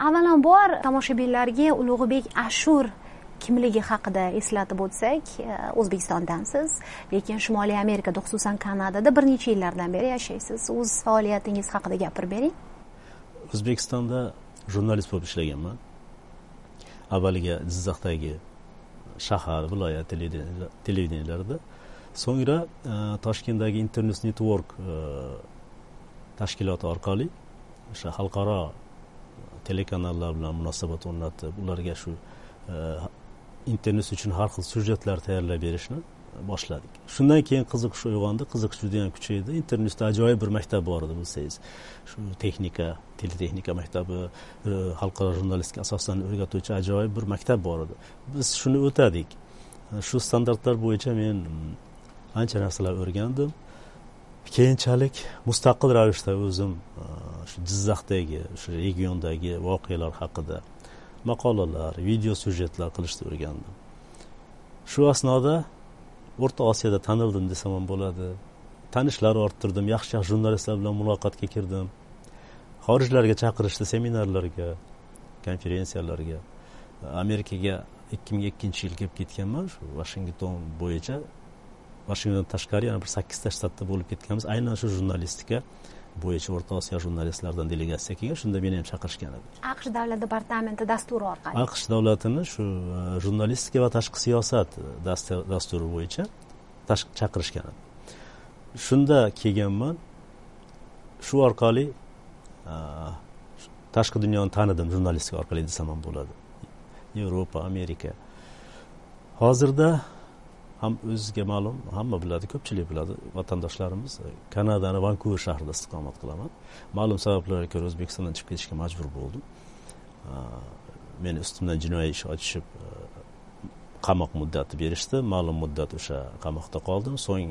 Avvalambor tomoshabinlarga Ulug'bek Ashur kimligi haqida eslatib o'tsak, O'zbekistondansiz, lekin Shimoliy Amerikada, xususan Kanadada bir necha yillardan beri yashaysiz. O'z faoliyatingiz haqida gapirib bering. O'zbekistonda jurnalist bo'lib ishlaganman. Avvaliga Jizzaxdagi shahar, viloyat televideniyalarida, so'ngra Toshkentdagi Internews Network tashkiloti orqali o'sha xalqaro telekanallar bilan munosabat o'rnatib, ularga shu internet uchun har xil syujetlar tayyorlab berishni boshladik. Shundan keyin qiziqish uyg'ondi, qiziqish juda ham kuchaydi. Internetda ajoyib bir maktab bor edi, bilsangiz. Shu teletexnika maktabi, xalqaro jurnalistika asosan o'rgatuvchi ajoyib bir maktab bor edi. Biz shuni o'tadik. Shu standartlar bo'yicha men ancha narsalar o'rgandim. Keyinchalik mustaqil ravishda o'zim shu Jizzaxdagi, shu regiondagi voqealar haqida maqolalar, video syujetlar qilishni o'rgandim. Shu asnoda O'rta Osiyoda tanildim desam ham bo'ladi. Tanishlar orttirdim, yaxshi jurnalistlar bilan muloqotga kirdim. Xorijlarga chaqirishdi, seminarlarga, konferensiyalarga. Amerikaga 2002-yil kelib ketganman, shu Washington bo'yicha. Washington tashqari yana bir 8 ta shtatda bo'lib ketganmiz. Aynan shu jurnalistika bo'yicha O'rta Osiyo jurnalistlaridan delegatsiya kelgan, shunda meni ham chaqirishgan edi. AQSh davlat departamenti dasturi orqali. AQSh davlatini shu jurnalistika va tashqi siyosat dasturi bo'yicha chaqirishgan edi. Shunda kelganman. Shu orqali tashqi dunyoni tanidim, jurnalistika orqali desam ham bo'ladi. Yevropa, Amerika. Hozirda ham o'zizga ma'lum, hamma biladi, ko'pchilik biladi, vatandoshlarimiz Kanadani Vankuver shahrida istiqomat qilaman. Ma'lum sabablarga ko'ra O'zbekistondan chiqib ketishga majbur bo'ldim. Meni ustimdan jinoiy ish ochishib, qamoq muddati berishdi. Ma'lum muddat o'sha qamoqda qoldim. So'ng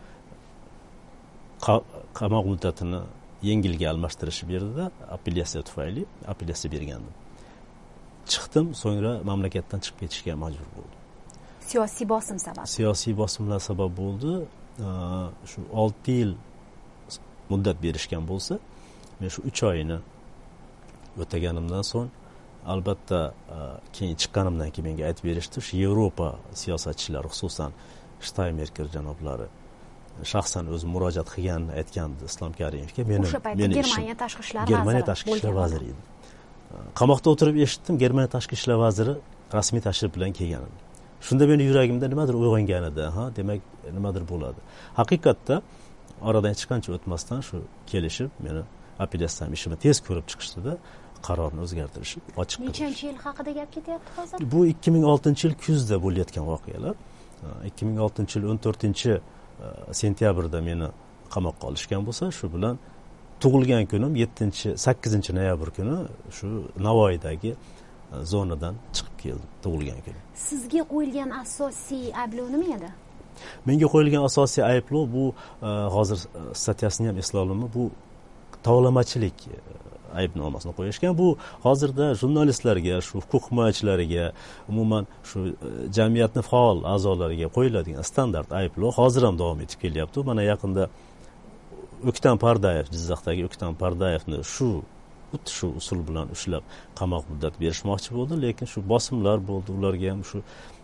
qamoq muddatini yengilga almashtirishib berdi-da, apellyatsiya tufayli apellyatsiya bergandim. Chiqdim, so'ngra mamlakatdan chiqib ketishga majbur bo'ldim. Siyosiy bosim sabab. Siyosiy bosimlar sabab bo'ldi. Shu 6 yil muddat berishgan bo'lsa, men shu 3 oyini o'taganimdan so'ng, albatta keyin chiqqanimdan keyin menga aytib berishdi, shu Yevropa siyosatchilari, xususan Steinmeier janoblari shaxsan o'zi murojaat qilganini aytgandi Islom Karimovga. O'sha paytda Germaniya tashqi ishlar vaziri edi. Qamoqda o'tirib eshitdim, Germaniya tashqi ishlar vaziri rasmiy tashrif bilan kelganini. Shunda meni yuragimda nimadir uyg'ongan edi, demak nimadir bo'ladi. Haqiqatda oradan hech qancha o'tmasdan shu kelishib, meni apellyatsiyam ishimni tez ko'rib chiqishdi-da, qarorni o'zgartirishib, ochiq qildi. Nechanchi yil haqida gap ketyapti hozir? Bu 2006-yil kuzda bo'layotgan voqealar. 2006-yil 14-sentyabrda meni qamoqqa olishgan bo'lsa, shu bilan tug'ilgan kunim 8 noyabr kuni shu Navoiydagi zonadan chiqib keldim, tug'ilgan kuni. Sizga qo'yilgan asosiy ayblov nima edi? Menga qo'yilgan asosiy ayblov bu hozir statyasini ham eslolmayman, bu tovlamachilik aybnomasini qo'yishgan. Bu hozirda jurnalistlarga, shu huquq himoyachilariga, umuman shu jamiyatning faol a'zolariga qo'yiladigan standart ayblov hozir ham davom etib kelyapti. Mana yaqinda O'ktam Pardayev, Jizzaxdagi O'ktam Pardayevni shu usul bilan ushlab qamoq muddat berishmoqchi bo'ldi, lekin shu bosimlar bo'ldi, ularga ham shu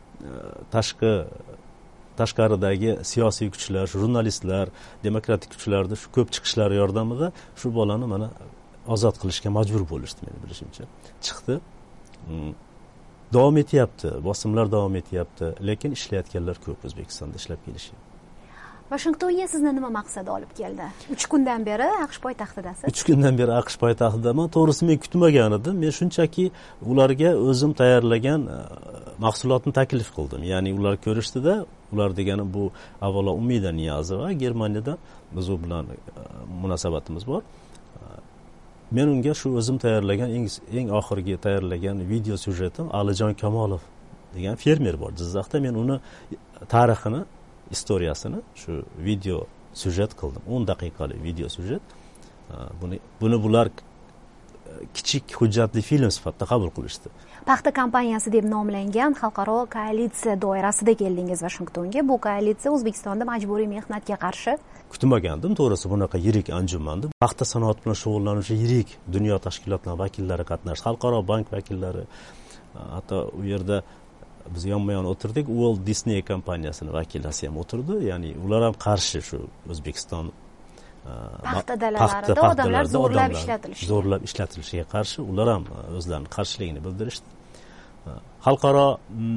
tashqaridagi siyosiy kuchlar, jurnalistlar, demokratik kuchlarning shu ko'p chiqishlari yordamida shu bolani mana ozod qilishga majbur bo'lishdi, meni bilishimcha. Chiqdi. Davom etyapti, bosimlar davom etyapti, lekin ishlayotganlar ko'p O'zbekistonda ishlab kelishyapti. Washingtonga sizni nima maqsad olib keldi? 3 kundan beri AQSh poytaxtidasiz. 3 kundan beri AQSh poytaxtidaman. To'g'risi men kutmagan edim. Men shunchaki ularga o'zim tayyorlagan mahsulotni taklif qildim. Ya'ni ular ko'rishdida, ular degani bu avvalo Umida Niyozova, Germaniyada biz u bilan munosabatimiz bor. Men unga shu o'zim tayyorlagan eng oxirgi tayyorlagan video syujetim Alijon Kamolov degan fermer bor Jizzaxda. Men uni tarixini, istoriyasini shu video syujet qildim. 10 daqiqalik video syujet. Buni bular kichik hujjatli film sifatida qabul qilishdi. Paxta kompaniyasi deb nomlangan xalqaro koalitsiya doirasida keldingiz Vashingtonga. Bu koalitsiya O'zbekistonda majburiy mehnatga qarshi. Kutmagandim, to'g'risi bunaqa yirik anjumanda paxta sanoati bilan shug'ullanuvchi yirik dunyo tashkilotlarining vakillari qatnashdi. Xalqaro bank vakillari, hatto u yerda biz yonma-yon o'tirdik, Walt Disney kompaniyasining vakillari ham o'tirdi. Ya'ni ular ham qarshi shu O'zbekiston paxta dalalarida odamlar zo'rlab ishlatilishiga qarshi ular ham o'zlarining qarshiligini bildirishdi. Xalqaro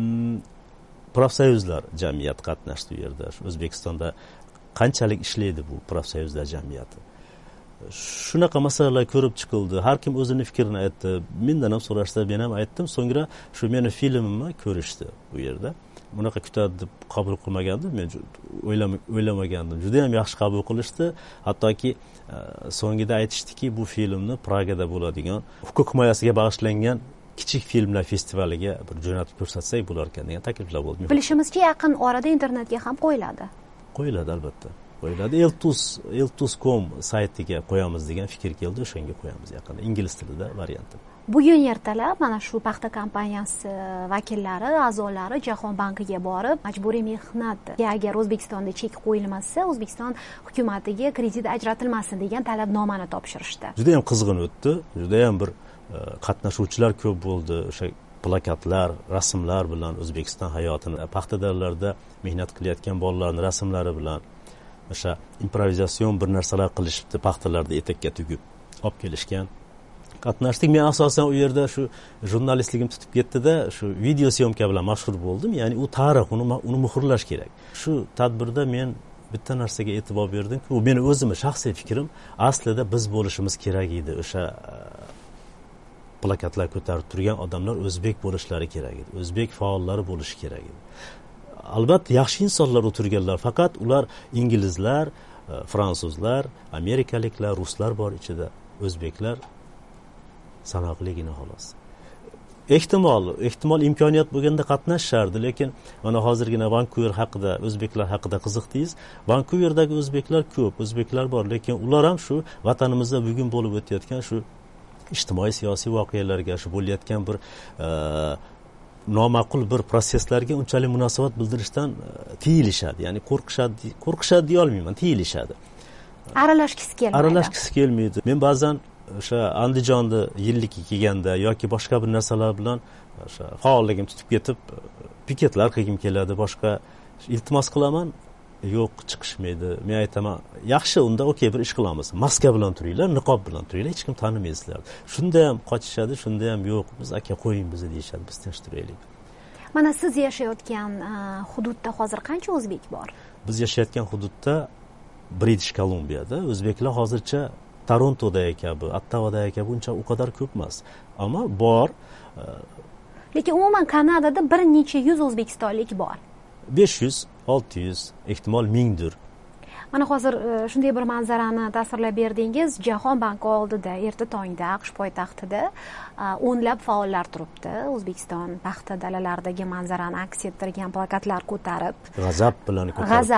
profsoyuzlar jamiyati qatnashdi u yerda. O'zbekistonda qanchalik ishlaydi bu profsoyuzlar jamiyati. Shunaqa masalalar ko'rib chiqildi. Har kim o'zining fikrini aytdi. Mendan ham so'rashdi, men ham aytdim. So'ngra shu meni filmimni ko'rishdi bu yerda. Bunaqa kutadi deb qabul qilmagandim, men o'ylamagandim. Juda ham yaxshi qabul qilishdi. Hattoki so'ngida aytishdiki, bu filmni Pragada bo'ladigan huquq himoyasiga bag'ishlangan kichik filmlar festivaliga bir jo'natib ko'rsatsak bo'lar ekan degan takliflar bo'ldi. Bilishimizcha, yaqin orada internetga ham qo'yiladi. Qo'yiladi albatta. Qo'yiladi. Eltus.com saytiga qo'yamiz degan fikr keldi, o'shanga qo'yamiz yaqinda ingliz tilida varianti. Bugun ertalab mana shu paxta kompaniyasi vakillari, a'zolari Jahon bankiga borib, majburiy mehnatga agar O'zbekistonda chek qo'yilmasa, O'zbekiston hukumatiga kredit ajratilmasin degan talabnomani topshirishdi. Juda ham qizg'in o'tdi. Juda ham bir qatnashuvchilar ko'p bo'ldi. O'sha plakatlar, rasmlar bilan O'zbekiston hayotini, paxta dalalarida mehnat qilayotgan bolalarning rasmlari bilan o'sha improvizatsion bir narsalar qilishibdi, paxtalarda etakka tugib olib kelishgan. Qatnashdik. Men asosan u yerda shu jurnalistligim tutib ketdi-da, shu video syomka bilan mashhur bo'ldim. Ya'ni u tarix, uni muhrlash kerak. Shu tadbirda men bitta narsaga e'tibor berdim-ki, u meni o'zimning shaxsiy fikrim, aslida biz bo'lishimiz kerak edi. O'sha plakatlar ko'tarib turgan odamlar o'zbek bo'lishlari kerak edi. O'zbek faollari bo'lishi kerak edi. Albatta yaxshi insonlar o'tirganlar, faqat ular inglizlar, fransuzlar, amerikaliklar, ruslar bor ichida. O'zbeklar sanoqligina xolos. Ehtimol imkoniyat bo'lganda qatnashardi, lekin mana hozirgina Vankuver haqida, o'zbeklar haqida qiziqdingiz. Vankuverdagi o'zbeklar ko'p, o'zbeklar bor, lekin ular ham shu vatanimizda bugun bo'lib o'tayotgan shu ijtimoiy siyosiy voqealarga, shu bo'layotgan bir noma'qul bir proseslarga unchalik munosabat bildirishdan tiyilishadi. Ya'ni qo'rqishadi deya olmayman, tiyilishadi. Aralashkisi kelmaydi. Men ba'zan o'sha Andijonda yillikka kelganda yoki boshqa bir narsalar bilan o'sha faolligim tutib ketib, piketlar qilgim keladi, boshqa iltimos qilaman, yo'q, chiqishmaydi. Men aytaman, yaxshi, unda okey, bir ish qilamiz. Maska bilan turinglar, niqob bilan turinglar, hech kim tanimaysizlar. Shunda ham qochishadi, shunda ham yo'q, biz aka qo'ying bizni deyishadi, biz tinch turaylik. Mana siz yashayotgan hududda hozir qancha o'zbek bor? Biz yashayotgan hududda British Kolumbiyada o'zbeklar hozircha Torontoda kabi, Ottavada kabi uncha u qadar ko'p emas. Ammo bor. Lekin umuman Kanadada bir necha yuz o'zbekistonlik bor. 500, 600, ehtimol 1000 dir. Mana hozir shunday bir manzarani tasvirlab berdingiz. Jahon banki oldida erta tongda AQSh poytaxtida o'nlab faollar turibdi. O'zbekiston paxta dalalaridagi manzarani aks ettirgan plakatlar ko'tarib, g'azab bilan,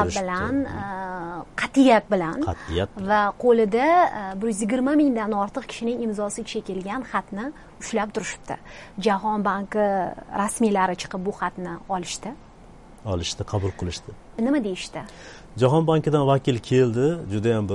qat'iyat bilan va qo'lida 120 mingdan ortiq kishining imzosi chekilgan xatni ushlab turishibdi. Jahon banki rasmiylari chiqib bu xatni olishdi, qabul qilishdi. Nima deyishdi? Jahon bankidan vakil keldi, juda ham bir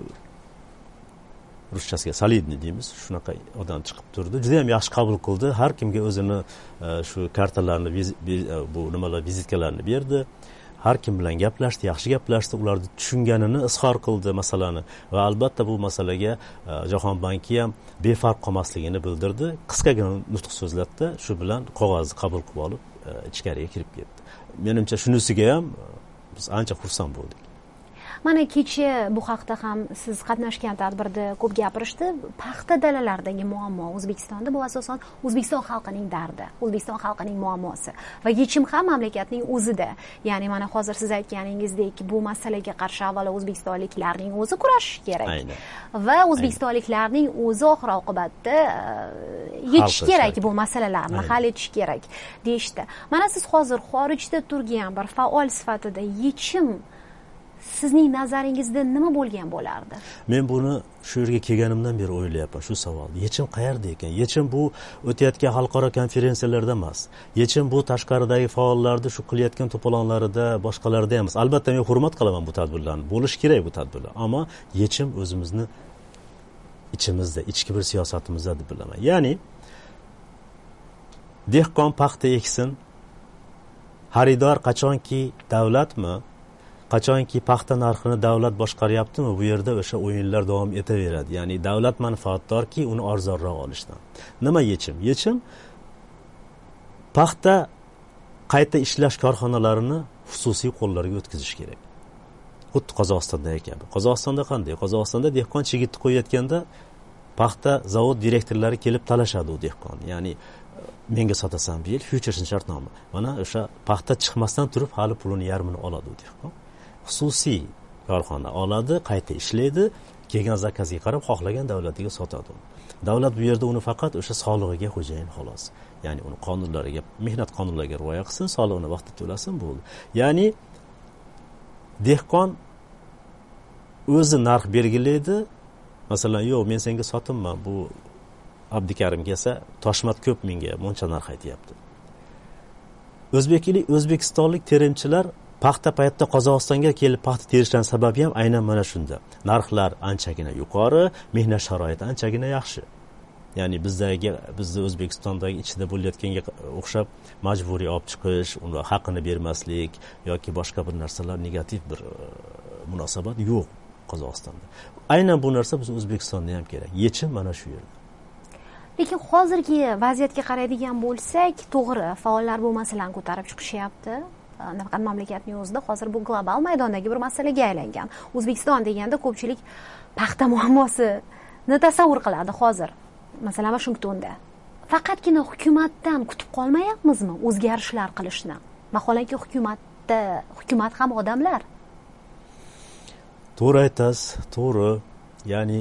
ruschasiga solidniy deymiz, shunaqa odam chiqib turdi. Juda ham yaxshi qabul qildi. Har kimga o'zini shu kartalarni, bu nimalar, vizitkalarni berdi. Har kim bilan gaplashdi, yaxshi gaplashdi, ularni tushunganini izhor qildi masalani va albatta bu masalaga Jahon banki ham befarq qolmasligini bildirdi. Qisqagina nutq so'zlatdi, shu bilan qog'ozni qabul qilib olib ichkariga kirib ketdi. Menimcha shunisiga ham biz ancha xursand bo'ldik. Mana kecha bu haqda ham siz qatnashgan tadbirda ko'p gapirishdi. Paxta dalalaridagi muammo O'zbekistonda bu asosan O'zbekiston xalqining dardi, O'zbekiston xalqining muammosi va yechim ham mamlakatning o'zida. Ya'ni mana hozir siz aytganingizdek, bu masalaga qarshi avvalo o'zbekistonliklarning o'zi kurashishi kerak. Aynen. Va o'zbekistonliklarning o'zi oxir oqibatda yechish kerak bu masalalarni, hal etish kerak deyishdi. Mana siz hozir xorijda turgan bir faol sifatida yechim sizning nazaringizda nima bo'lgan bo'lardi? Men buni shu yerga kelganimdan beri o'ylayapman shu savolni. Yechim qayerda ekan? Yechim bu o'tayotgan xalqaro konferensiyalarda emas. Yechim bu tashqaridagi faollarni shu qilayotgan to'polonlarida, boshqalarda emas. Albatta men hurmat qilaman bu tadbirlarni. Bo'lish kerak bu tadbirlar. Ammo yechim o'zimizni ichimizda, ichki bir siyosatimizda deb bilaman. Ya'ni dehqon paxta eksin, xaridor qachonki davlatmi, qachonki paxta narxini davlat boshqaryaptimi, bu yerda o'sha o'yinlar davom etaveradi. Ya'ni davlat manfaatdorki, uni arzonroq olishdan. Nima yechim? Yechim paxta qayta ishlash korxonalarini xususiy qo'llarga o'tkazish kerak. Xuddi Qozog'istonda kabi. Qozog'istonda qanday? Qozog'istonda dehqon chigitni qo'yayotganda paxta zavod direktorlari kelib talashadi u dehqon. Ya'ni menga sotasan bu yil future shartnoma. Mana o'sha paxta chiqmasdan turib hali pulini yarmini oladi u dehqon. Xususiy korxona oladi, qayta ishlaydi, kelgan zakazga qarab xohlagan davlatiga sotadi. Davlat bu yerda uni faqat o'sha solig'iga xo'jayin xolos. Ya'ni uni qonunlariga, mehnat qonunlariga rioya qilsin, solig'ini vaqtida to'lasin bo'ldi. Ya'ni dehqon o'zi narx belgilaydi. Masalan, yo'q, men senga sotimman, bu Abdikarim kelsa, Toshmat ko'p menga muncha narx aytayapti. O'zbekistonlik terimchilar paxta paytda Qozog'istonga kelib paxta terishdan sababi ham aynan mana shunda. Narxlar anchagina yuqori, mehnat sharoiti anchagina yaxshi. Ya'ni bizni O'zbekistondagi ichida bo'layotganga o'xshab majburiy olib chiqish, uni haqini bermaslik yoki boshqa bir narsalar negativ bir munosabat yo'q Qozog'istonda. Aynan bu narsa biz O'zbekistonda ham kerak. Yechim mana shu yerda. Lekin hozirgi vaziyatga qaraydigan bo'lsak, to'g'ri, faollar bu masalani ko'tarib chiqishyapti. Nafaqat mamlakatning o'zida, hozir bu global maydondagi bir masalaga aylangan. O'zbekiston deganda ko'pchilik paxta muammosini tasavvur qiladi hozir. Masalan, Washingtonda. Faqatgina hukumatdan kutib qolmayapmizmi o'zgarishlar qilishni? Vaholanki hukumat ham odamlar. To'g'ri aytasiz, to'g'ri. Ya'ni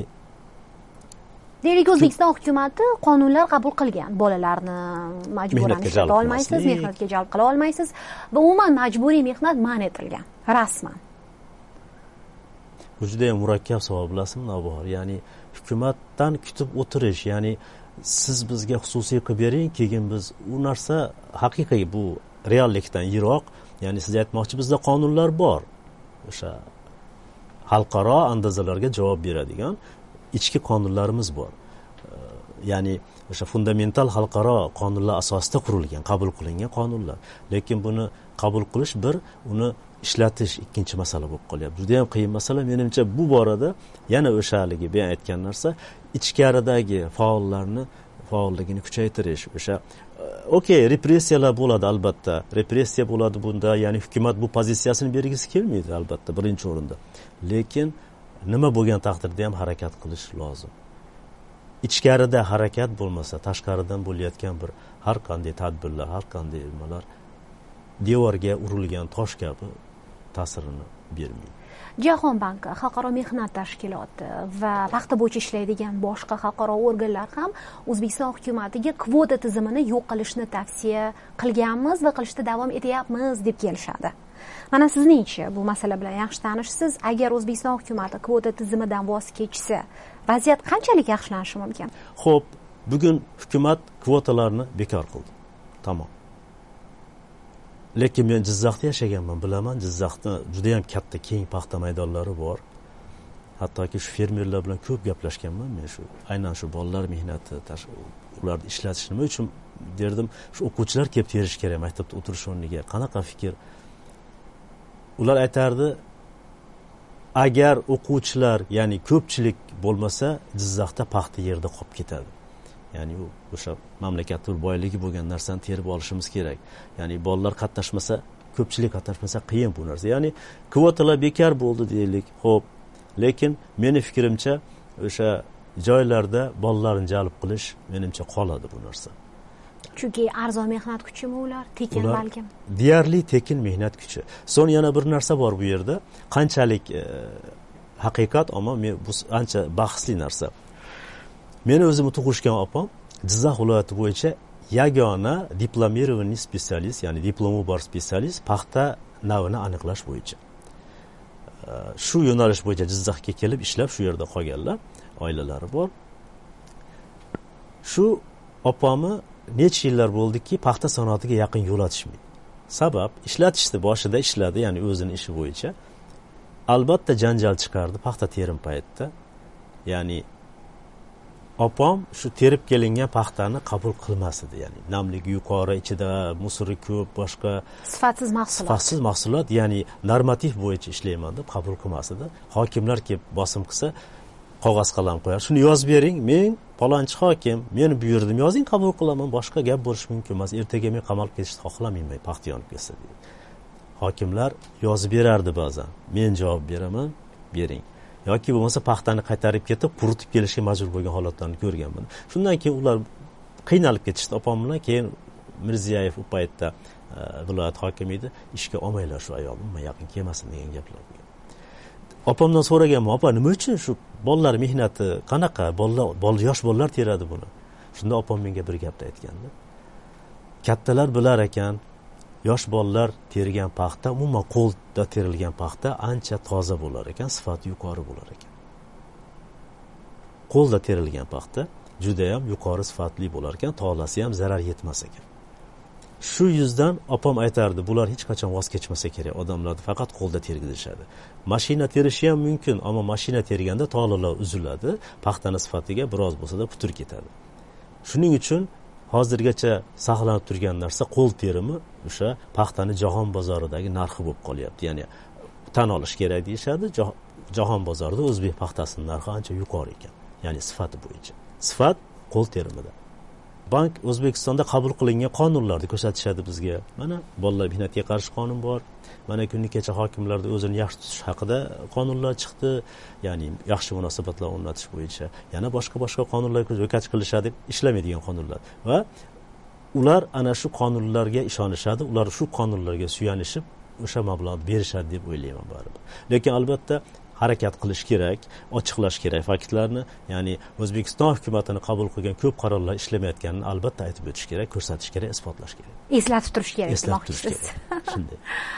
deylik, O'zbekiston hukumati qonunlar qabul qilgan. Bolalarni majburan ishlata olmaysiz, mehnatga jalb qila olmaysiz va umuman majburiy mehnat man etilgan, rasman. Bu juda ham murakkab savol, bilasizmi, Navbahor? Ya'ni hukumatdan kutib o'tirish, ya'ni siz bizga xususiy qilib bering, keyin biz u narsa haqiqiy, bu reallikdan yiroq. Ya'ni siz aytmoqchi, bizda qonunlar bor. O'sha xalqaro andozalarga javob beradigan ichki qonunlarimiz bor. Ya'ni o'sha fundamental xalqaro qonunlar asosida qurilgan, qabul qilingan qonunlar. Lekin buni qabul qilish bir, uni ishlatish ikkinchi masala bo'lib qolyapti. Juda ham qiyin masala. Menimcha bu borada yana o'sha haligi men aytgan narsa ichkaridagi faolligini kuchaytirish, o'sha repressiyalar bo'ladi albatta. Repressiya bo'ladi bunda, ya'ni hukumat bu pozitsiyasini bergisi kelmaydi albatta birinchi o'rinda. Lekin nima bo'lgan taqdirda ham harakat qilish lozim. Ichkarida harakat bo'lmasa, tashqaridan bo'layotgan bir har qanday tadbirlar, har qanday nimalar devorga urilgan tosh kabi ta'sirini bermaydi. Jahon banki, Xalqaro mehnat tashkiloti va paxta bo'yicha ishlaydigan boshqa xalqaro organlar ham O'zbekiston hukumatiga kvota tizimini yo'q qilishni tavsiya qilganmiz va qilishda davom etyapmiz deb kelishadi. Mana sizningcha, bu masala bilan yaxshi tanishsiz. Agar O'zbekiston hukumati kvota tizimidan voz kechsa, vaziyat qanchalik yaxshilanishi mumkin? Xo'p, bugun hukumat kvotalarni bekor qildi. Tamom. Lekin men Jizzaxda yashaganman, bilaman, Jizzaxda juda ham katta keng paxta maydonlari bor. Hattoki shu fermerlar bilan ko'p gaplashganman men, shu aynan shu bolalar mehnati, ularni ishlatish nima uchun derdim, shu o'quvchilar kelib terish kerak maktabda o'tirish o'rniga. Qanaqa fikr? Ular aytardi, agar o'quvchilar, ya'ni ko'pchilik bo'lmasa, Jizzaxda paxta yerda qolib ketadi. Ya'ni o'sha mamlakatning boyligi bo'lgan narsani terib olishimiz kerak. Ya'ni bolalar qatnashmasa, ko'pchilik qatnashmasa qiyin bu narsa. Ya'ni kvotalar bekor bo'ldi deylik. Xo'p, lekin meni fikrimcha o'sha joylarda bolalarni jalb qilish menimcha qoladi bu narsa. Chunki arzon mehnat kuchimi ular, tekin balkim. Deyarli tekin mehnat kuchi. So'ng yana bir narsa bor bu yerda. Qanchalik haqiqat, ammo bu ancha bahsli narsa. Meni o'zimni tug'ishgan opam Jizzax viloyati bo'yicha yagona diplomированный specialist, ya'ni diplomi bor specialist paxta navini aniqlash bo'yicha. Shu yo'nalish bo'yicha Jizzaxga kelib ishlab shu yerda qolganlar. oilalari bor. Shu opamni necha yillar bo'ldiki paxta sanoatiga yaqin yo'l ochishmaydi. Sabab ishlatishdi, boshida ishladi, ya'ni o'zining ishi bo'yicha. Albatta janjal chiqardi paxta terim paytida. Ya'ni opam shu terib kelingan paxtani qabul qilmas edi, ya'ni namligi yuqori, ichida musori ko'p, boshqa sifatsiz mahsulot, ya'ni normativ bo'yicha ishlayman deb qabul qilmas edi. Hokimlar kelib bosim qilsa, qog'oz qalam qo'yar. Shuni yozib bering, men palonchi hokim, meni buyurdim, yozing, qabul qilaman, boshqa gap bo'lishi mumkin emas. Ertaga men qamalib ketishni xohlamayman, paxta yonib ketsa deydi. Hokimlar yozib berardi ba'zan. Men javob beraman, bering. Yoki bo'lmasa paxtani qaytarib ketib, quritib kelishga majbur bo'lgan holatlarni ko'rganman. Shundan keyin ular qiynalib ketishdi opam bilan. Keyin Mirziyoyev u paytda viloyat hokimi edi. Ishga olmaylar shu ayolni, men yaqin kelmasin degan gaplar bo'lgan. Opamdan so'raganman, opa, nima uchun shu bolalar mehnati qanaqa? Yosh bolalar teradi buni. Shunda opam menga bir gapni aytgandi. Kattalar bilar ekan, yosh bolalar tergan paxta, umuman qo'lda terilgan paxta ancha toza bo'lar ekan, sifati yuqori bo'lar ekan. Qo'lda terilgan paxta juda ham yuqori sifatli bo'lar ekan, tolasi ham zarar yetmas ekan. Shu yuzdan opam aytardi, bular hech qachon voz kechmasa kerak, odamlarni faqat qo'lda tergizishadi. Mashina terishi ham mumkin, ammo mashina terganda tolalar uziladi, paxtani sifatiga biroz bo'lsa-da putur ketadi. Shuning uchun hozirgacha saqlanib turgan narsa qo'l terimi o'sha paxtani jahon bozoridagi narxi bo'lib qolyapti. Ya'ni tan olish kerak deyshadi, jahon bozorida o'zbek paxtasining narxi ancha yuqori ekan. Ya'ni sifati bo'yicha. Sifat qo'l terimida. Bank O'zbekistonda qabul qilingan qonunlarni ko'rsatishadi bizga. Mana bolalar mehnatiga qarshi qonun bor. Mana kunni kecha hokimlarda o'zini yaxshi tutish haqida qonunlar chiqdi. Ya'ni yaxshi munosabatlar o'rnatish bo'yicha. Yana boshqa qonunlar ro'kach qilishadi, ishlamaydigan qonunlar. Va ular ana shu qonunlarga ishonishadi, ular shu qonunlarga suyanishib o'sha mablag'ni berishadi deb o'ylayman baribir. Lekin albatta harakat qilish kerak, ochiqlash kerak faktlarni, ya'ni O'zbekiston hukumatini qabul qilgan ko'p qarorlar ishlamayotganini albatta aytib o'tish kerak, ko'rsatish kerak, isbotlash kerak. Eslatib turish kerak demoqchisiz. Shunday.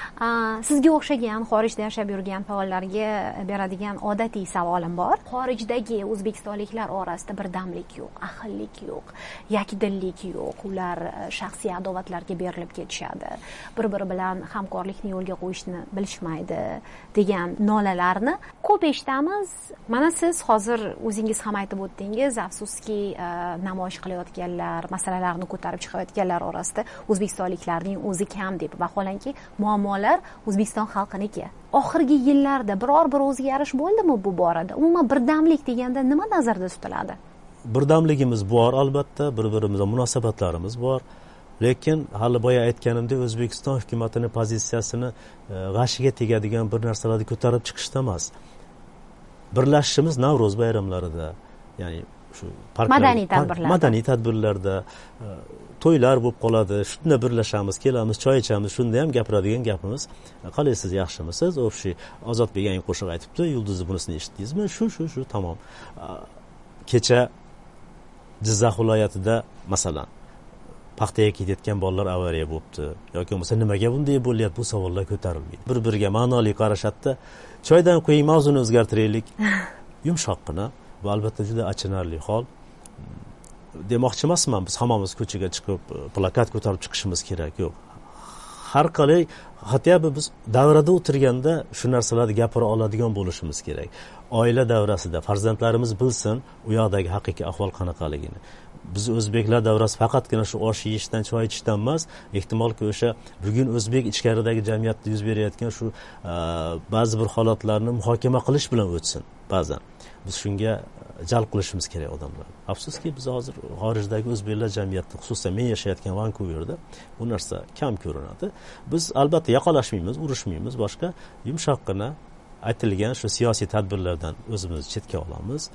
Sizga o'xshagan xorijda yashab yurgan faollarga beradigan odatiy savolim bor. Xorijdagi o'zbekistonliklar orasida birdamlik yo'q, ahillik yo'q, yakdillik yo'q. Ular shaxsiy adovatlarga berilib ketishadi. Bir-biri bilan hamkorlikni yo'lga qo'yishni bilishmaydi degan nolalarni ko'p eshitamiz. Mana siz hozir o'zingiz ham aytib o'tdingiz, afsuski namoyish qilayotganlar, masalalarni ko'tarib chiqayotganlar orasida o'zbekistonliklarning o'zi kam deb vaholanki muammolar O'zbekiston xalqiniki. Oxirgi yillarda biror bir o'zgarish bo'ldimi bu borada? Umuman birdamlik deganda nima nazarda tutiladi? Birdamligimiz bor, albatta, bir-birimizga munosabatlarimiz bor. Lekin hali boya aytganimdek, O'zbekiston hukumatining pozitsiyasini g'ashiga tegadigan bir narsalarni ko'tarib chiqishda emas. Birlashishimiz Navro'z bayramlarida, ya'ni shu madaniy tadbirlarda, to'ylar bo'lib qoladi, shunda birlashamiz, kelamiz, choy ichamiz, shunda ham gapiradigan gapimiz, qalaysiz, yaxshimisiz? O'sha Ozodbek yangi qo'shiq aytibdi, Yulduzning bunisini eshitdingizmi? Shu tamom. Kecha Jizzax viloyatida masalan paxtaga ketayotgan bolalar avariya bo'libdi yoki bo'lmasa nimaga bunday bo'lyapti, bu savollar ko'tarilmaydi. Bir-biriga ma'noli qarashadi. Choydan qo'ying, mavzuni o'zgartiraylik. Yumshoqqina, bu albatta juda achinarli hol. Demoqchi emasman, biz hammamiz ko'chaga chiqib plakat ko'tarib chiqishimiz kerak, yo'q. Har qalay hatto biz davrada o'tirganda shu narsalarni gapira oladigan bo'lishimiz kerak. Oila davrasida farzandlarimiz bilsin, u yoqdagi haqiqiy ahvol qanaqaligini. Biz o'zbeklar davrasi faqatgina shu osh yeyishdan, choy ichishdan emas, ehtimolki o'sha bugun o'zbek ichkaridagi jamiyatda yuz berayotgan shu ba'zi bir holatlarni muhokama qilish bilan o'tsin ba'zan. Biz shunga jalb qilishimiz kerak odamlar. Afsuski biz hozir xorijdagi o'zbeklar jamiyatida, xususan men yashayotgan Vankuverda bu narsa kam ko'rinadi. Biz albatta yoqalashmaymiz, urushmaymiz, boshqa yumshoqqina aytilgan shu siyosiy tadbirlardan o'zimizni chetga olamiz.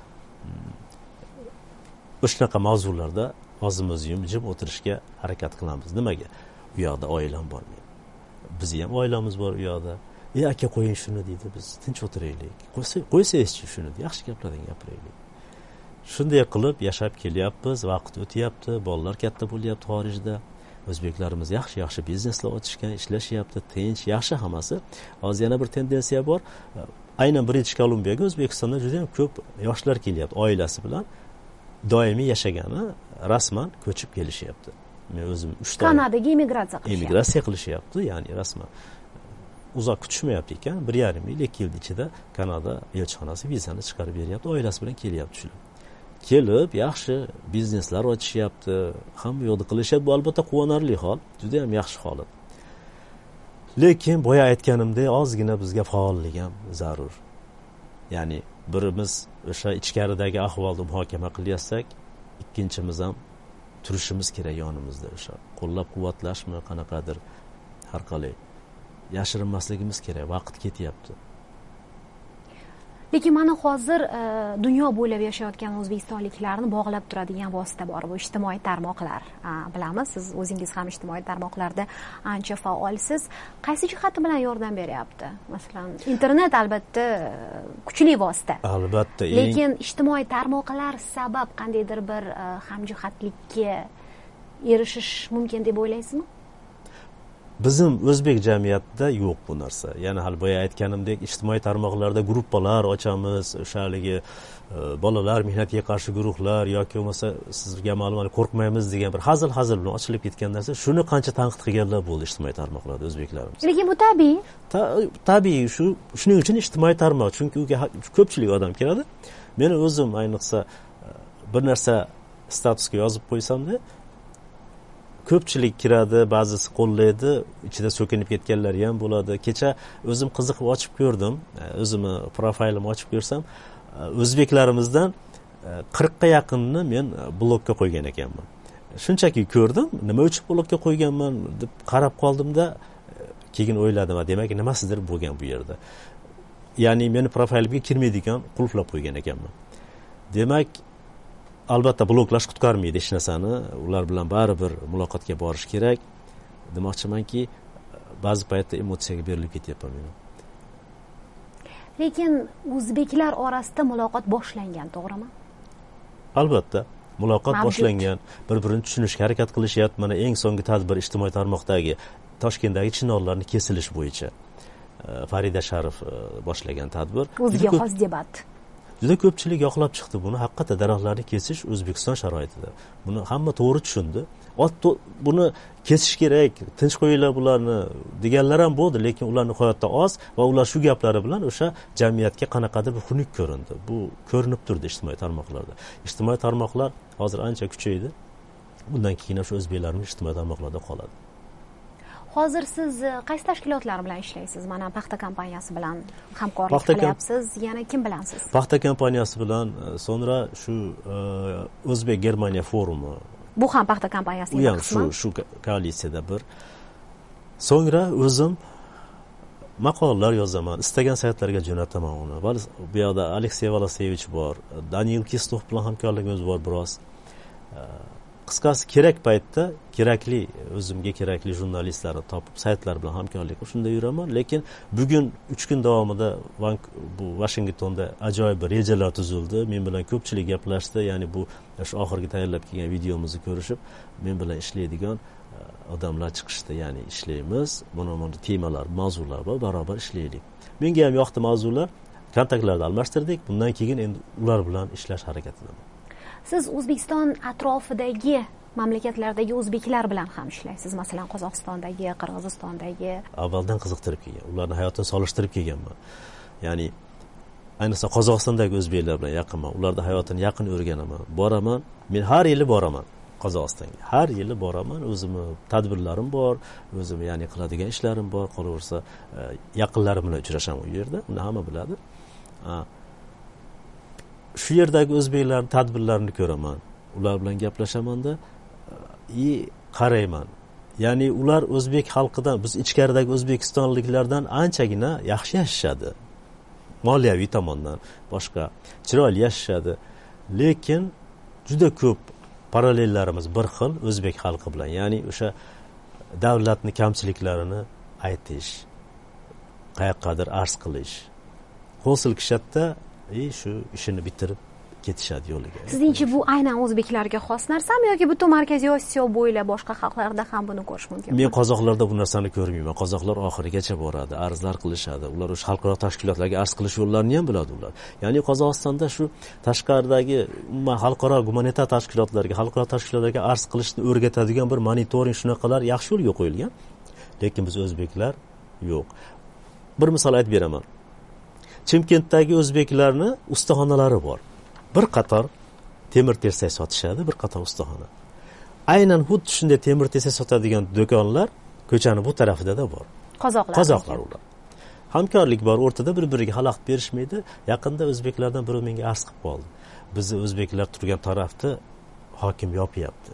O'shanaqa mavzularda o'zimiz jim o'tirishga harakat qilamiz. Nimaga? U yoqda oilam bor. Bizni ham oilamiz bor u yoqda. Aka qo'ying shuni deydi, biz tinch o'tiraylik. Qo'ysangizchi shuni, yaxshi gaplardan gapiraylik. Shunday qilib yashab kelyapmiz, vaqt o'tyapti, bolalar katta bo'lyapti xorijda. O'zbeklarimiz yaxshi bizneslar ochishgan, ishlashyapti, tinch, yaxshi hammasi. Hozir yana bir tendensiya bor. aynan British Columbiyaga O'zbekistondan juda ham ko'p yoshlar kelyapti, oilasi bilan doimiy yashagani rasman ko'chib kelishyapti. Men o'zim 3 ta Kanadaga emigratsiya qilishyapti, ya'ni rasman uzoq kutishmayapti ekan, 1,5 yil, 2 yil ichida Kanada elchixonasi vizani chiqarib beryapti, oilasi bilan kelyapti shular. Kelib, yaxshi bizneslar ochishyapti, hamma yo'lda qilishyapti. Bu albatta quvonarli hol, juda ham yaxshi holat. Lekin boya aytganimdek, ozgina bizga faollik ham zarur. Ya'ni birimiz o'sha ichkaridagi ahvolni muhokama qilyapsak, ikkinchimiz ham turishimiz kerak yonimizda, o'sha qo'llab-quvvatlashmi, qanaqadir har qalay yashirinmasligimiz kerak, vaqt ketyapti. Lekin mana hozir dunyo bo'ylab yashayotgan o'zbekistonliklarni bog'lab turadigan vosita bor, bu ijtimoiy tarmoqlar. Bilamiz, siz o'zingiz ham ijtimoiy tarmoqlarda ancha faolsiz. Qaysi jihati bilan yordam beryapti? Masalan, internet albatta kuchli vosita. Albatta. Lekin ijtimoiy tarmoqlar sabab qandaydir bir hamjihatlikka erishish mumkin deb o'ylaysizmi? Bizim o'zbek jamiyatida yo'q bu narsa. Ya'ni hali boya aytganimdek, ijtimoiy tarmoqlarda gruppalar ochamiz, o'shaligi bolalar mehnatga qarshi guruhlar yoki bo'lmasa sizga ma'lum qo'rqmaymiz degan bir hazil bilan ochilib ketgan narsa, shuni qancha tanqid qilganlar bo'ldi ijtimoiy tarmoqlarda o'zbeklarimiz. Lekin bu tabiiy. Tabiiy, shuning uchun ijtimoiy tarmoq, chunki unga ko'pchilik odam kiradi. Men o'zim ayniqsa bir narsa statusga yozib qo'ysam-da, ko'pchilik kiradi, ba'zisi qo'llaydi, ichida so'kinib ketganlar ham bo'ladi. Kecha o'zim qiziqib ochib ko'rdim, o'zimni profilimni ochib ko'rsam, o'zbeklarimizdan 40 ga yaqinni men blokka qo'ygan ekanman. Shunchaki ko'rdim, nima uchun blokka qo'yganman deb qarab qoldimda, keyin o'yladim, demak nimasidir bo'lgan bu yerda. Ya'ni meni profilimga kirmaydigan qulflab qo'ygan ekanman. Demak, albatta bloklash qutqarmaydi hech narsani, ular bilan baribir muloqotga borish kerak. Demoqchimanki, ba'zi paytda emotsiyaga berilib ketyapman men. Lekin o'zbeklar orasida muloqot boshlangan, to'g'rimi? Albatta, muloqot boshlangan, bir-birini tushunishga harakat qilishyapti. Mana eng so'nggi tadbir ijtimoiy tarmoqdagi Toshkentdagi chinorlarni kesilish bo'yicha Farida Sharif boshlagan tadbir. O'ziga xos debat. Juda ko'pchilik yoqlab chiqdi buni. Haqiqatda daraxtlarni kesish O'zbekiston sharoitida. Buni hamma to'g'ri tushundi. Buni kesish kerak, tinch qo'yinglar bularni deganlar ham bo'ldi, lekin ularning hayotda oz va ular shu gaplari bilan o'sha jamiyatga qanaqadir bir xunuk ko'rindi. Bu ko'rinib turdi ijtimoiy tarmoqlarda. Ijtimoiy tarmoqlar hozir ancha kuchaydi. Bundan keyin o'sha o'zbeklarning ijtimoiy tarmoqlarda qoladi. Hozir siz qaysi tashkilotlar bilan ishlaysiz? Mana paxta kompaniyasi bilan hamkorlik qilyapsiz. Yana kim bilansiz? Paxta kompaniyasi bilan, sonra shu O'zbek Germaniya forumi. Bu ham paxta kompaniyasining bir qismi. Shu koalitsiyada bir. So'ngra o'zim maqolalar yozaman, istagan saytlarga jo'nataman uni. Bu yerda Aleksey Volosevich bor, Daniel Kislov bilan hamkorligimiz bor biroz. Qisqasi kerak paytda o'zimga kerakli jurnalistlarni topib saytlar bilan hamkorlik qilib shunda yuraman, lekin bugun 3 kun davomida bu Washingtonda ajoyib bir rejalar tuzildi. Men bilan ko'pchilik gaplashdi, ya'ni bu shu oxirgi tayyorlab kelgan videomizni ko'rishib, men bilan ishlaydigan odamlar chiqishdi, ya'ni ishlaymiz, mana temalar, mavzular bor, barobar ishlaylik. Menga ham yoqdi mavzular, kontaktlarni almashtirdik. Bundan keyin endi ular bilan ishlash harakatidaman. Siz O'zbekiston atrofidagi mamlakatlardagi o'zbeklar bilan ham ishlaysiz. Masalan, Qozog'istondagi, Qirg'izistondagi. Avvaldan qiziqtirib kelgan, ularning hayotini solishtirib kelganman. Ya'ni ayniqsa Qozog'istondagi o'zbeklar bilan yaqinman. Ularning hayotini yaqin o'rganaman. Boraman. Men har yili boraman Qozog'istonga. Har yili boraman. O'zimning tadbirlarim bor, o'zim ya'ni qiladigan ishlarim bor. Qolaversa, yaqinlarim bilan uchrashaman u yerda. Uni hamma biladi. Shu yerdagi o'zbeklarning tadbirlarini ko'raman. Ular bilan gaplashamanda, qarayman. Ya'ni ular o'zbek xalqidan, biz ichkaridagi o'zbekistonliklardan anchagina yaxshi yashashadi. Moliyaviy tomondan, boshqa chiroyli yashashadi. Lekin juda ko'p parallellarimiz bir xil o'zbek xalqi bilan. Ya'ni o'sha davlatning kamchiliklarini aytish, qayoqqadir arz qilish. Qo'l silkishda shu ishini bitirib ketishadi yo'liga. Sizningcha bu aynan o'zbeklarga xos narsami yoki butun Markaziy Osiyo bo'ylab boshqa xalqlarda ham buni ko'rish mumkin? Men qozoqlarda bu narsani ko'rmayman. Qozoqlar oxirigacha boradi, arzlar qilishadi. Ular o'sha xalqaro tashkilotlarga arz qilish yo'llarini ham biladi ular. Ya'ni Qozog'istonda shu tashqaridagi umuman xalqaro gumanitar tashkilotlarga, xalqaro tashkilotlarga arz qilishni o'rgatadigan bir monitoring shunaqalar yaxshi yo'lga qo'yilgan. Lekin biz o'zbeklar yo'q. Bir misol aytib beraman. Chimkentdagi o'zbeklarni ustaxonalari bor. Bir qator temir tersak sotishadi, bir qator ustaxona. Aynan xuddi shunday temir tersak sotadigan do'konlar ko'chaning bu tarafida bor. Qozoqlar ular. Hamkorlik bor, o'rtada bir-biriga xalaqit berishmaydi. Yaqinda o'zbeklardan biri menga arz qilib qoldi. Bizni o'zbeklar turgan tarafni hokim yopyapti.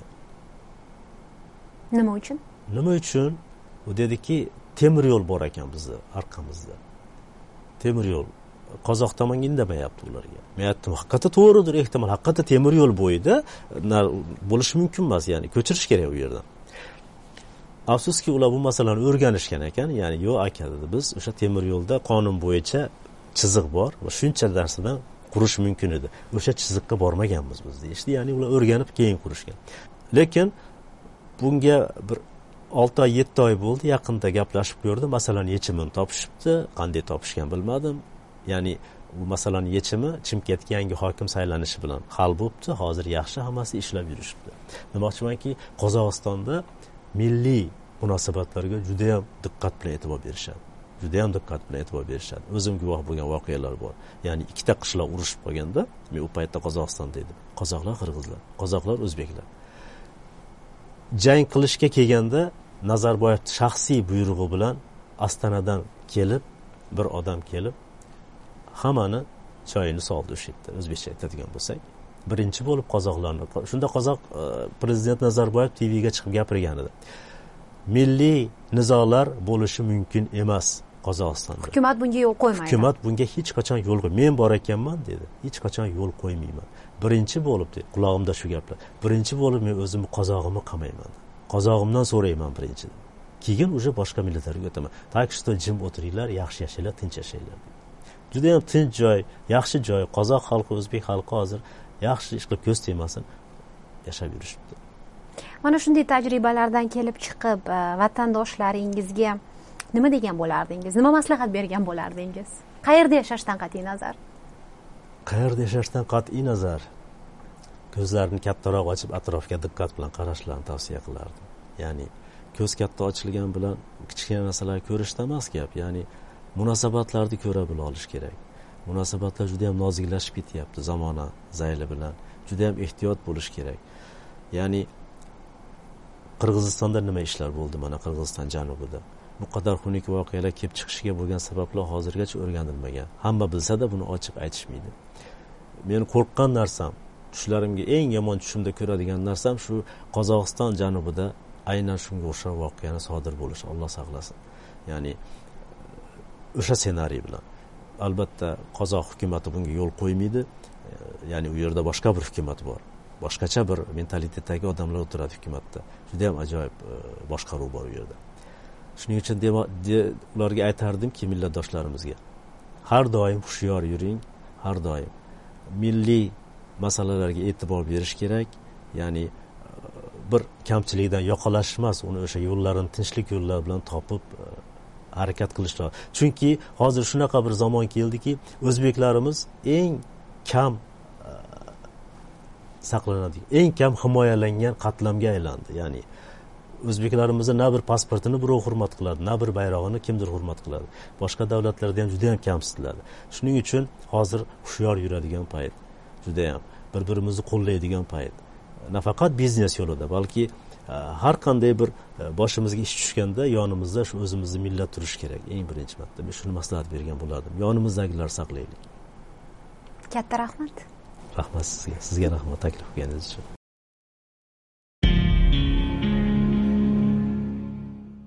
Nima uchun? Nima uchun? U dediki, temir yo'l bor ekan bizni orqamizda. Temir yo'l. Qozoq tomonga indamayapti ularga. Men aytdim, haqiqatda to'g'ridir, ehtimol haqiqatda temir yo'l bo'yida bo'lishi mumkin emas, ya'ni ko'chirish kerak u yerdan. Afsuski ular bu masalani o'rganishgan ekan, ya'ni yo'q aka dedi, biz o'sha temir yo'lda qonun bo'yicha chiziq bor va shuncha narsadan qurish mumkin edi. O'sha chiziqqa bormaganmiz biz deyishdi, ya'ni ular o'rganib keyin qurishgan. Lekin bunga bir 6 oy 7 oy bo'ldi, yaqinda gaplashib ko'rdim, masalani yechimini topishibdi, qanday topishgan bilmadim. Ya'ni bu masalaning yechimi Chimkentga yangi hokim saylanishi bilan hal bo'libdi. Hozir yaxshi hammasi ishlab yurishibdi. Demoqchimanki, Qozog'istonda milliy munosabatlarga juda ham diqqat bilan e'tibor berishadi. O'zim guvoh bo'lgan voqealar bor. Ya'ni ikkita qishloq urushib qolganda, men u paytda Qozog'istonda edim. Qozoqlar, qirg'izlar, qozoqlar, o'zbeklar. Jang qilishga kelganda Nazarboyevning shaxsiy buyrug'i bilan Astanadan kelib, bir odam kelib hammani choyini soldi o'sha yerda, o'zbekcha aytadigan bo'lsak. Birinchi bo'lib qozoqlarni, shunda qozoq prezident Nazarboyev TVga chiqib gapirgan edi. Milliy nizolar bo'lishi mumkin emas Qozog'istonda. Hukumat bunga yo'l qo'ymaydi. Hukumat bunga hech qachon yo'l qo'ymaydi. Men bor ekanman dedi. Hech qachon yo'l qo'ymayman. Birinchi bo'lib dedi, qulog'imda shu gaplar. Birinchi bo'lib men o'zimni qozog'imni qamayman. Qozog'imdan so'rayman birinchi. Keyin o'sha boshqa millatlarga o'taman. Tak что jim o'tiringlar, yaxshi yashanglar, tinch yashanglar. Juda ham tinch joy, yaxshi joy. Qozoq xalqi, o'zbek xalqi hozir yaxshi ish qilib ko'z tegmasin, yashab yurishibdi. Mana shunday tajribalardan kelib chiqib, vatandoshlaringizga nima degan bo'lardingiz? Nima maslahat bergan bo'lardingiz? Qayerda yashashdan qat'iy nazar? Ko'zlarini kattaroq ochib, atrofga diqqat bilan qarashlarini tavsiya qilardim. Ya'ni ko'z katta ochilgan bilan kichkina narsalarni ko'rishda emas gap. Ya'ni munosabatlarni ko'ra bila olish kerak. Munosabatlar juda ham noziklashib ketyapti zamona zayli bilan. Juda ham ehtiyot bo'lish kerak. Ya'ni Qirg'izistonda nima ishlar bo'ldi mana Qirg'iziston janubida. Bu qadar xunuk voqealar kelib chiqishiga bo'lgan sabablar hozirgacha o'rganilmagan. Hamma bilsa-da buni ochiq aytishmaydi. Men qo'rqqan narsam, tushlarimga eng yomon tushimda ko'radigan narsam shu Qozog'iston janubida aynan shunga o'xshash voqeani sodir bo'lishi, Alloh saqlasin. Ya'ni o'sha ssenariy bilan. Albatta qozoq hukumatı bunga yo'l qo'ymaydi. Ya'ni u yerda boshqa bir hukumat bor. Boshqacha bir mentalitetdagi odamlar o'tiradi hukumatda. Juda ham ajoyib boshqaruv bor u yerda. Shuning uchun ularga aytardimki, millatdoshlarimizga, har doim hushyor yuring, har doim milliy masalalarga e'tibor berish kerak. Ya'ni bir kamchilikdan yoqalash emas, uni o'sha yo'llarini tinchlik yo'llar bilan topib harakat qilish lozim. Chunki hozir shunaqa bir zamon keldiki, o'zbeklarimiz eng kam saqlanadi, eng kam himoyalangan qatlamga aylandi. Ya'ni o'zbeklarimizni na bir pasportini birov hurmat qiladi, na bir bayrog'ini kimdir hurmat qiladi. Boshqa davlatlarda ham juda ham kamsitiladi. Shuning uchun hozir hushyor yuradigan payt, juda ham bir-birimizni qo'llaydigan payt. Nafaqat biznes yo'lida, balki har qanday bir boshimizga ish tushganda yonimizda shu o'zimizni millat turish kerak. Eng birinchi marta men shuni maslahat bergan bo'lardim. Yonimizdagilar saqlaylik. Katta rahmat. Rahmat sizga. Sizga rahmat taklif qilganingiz uchun.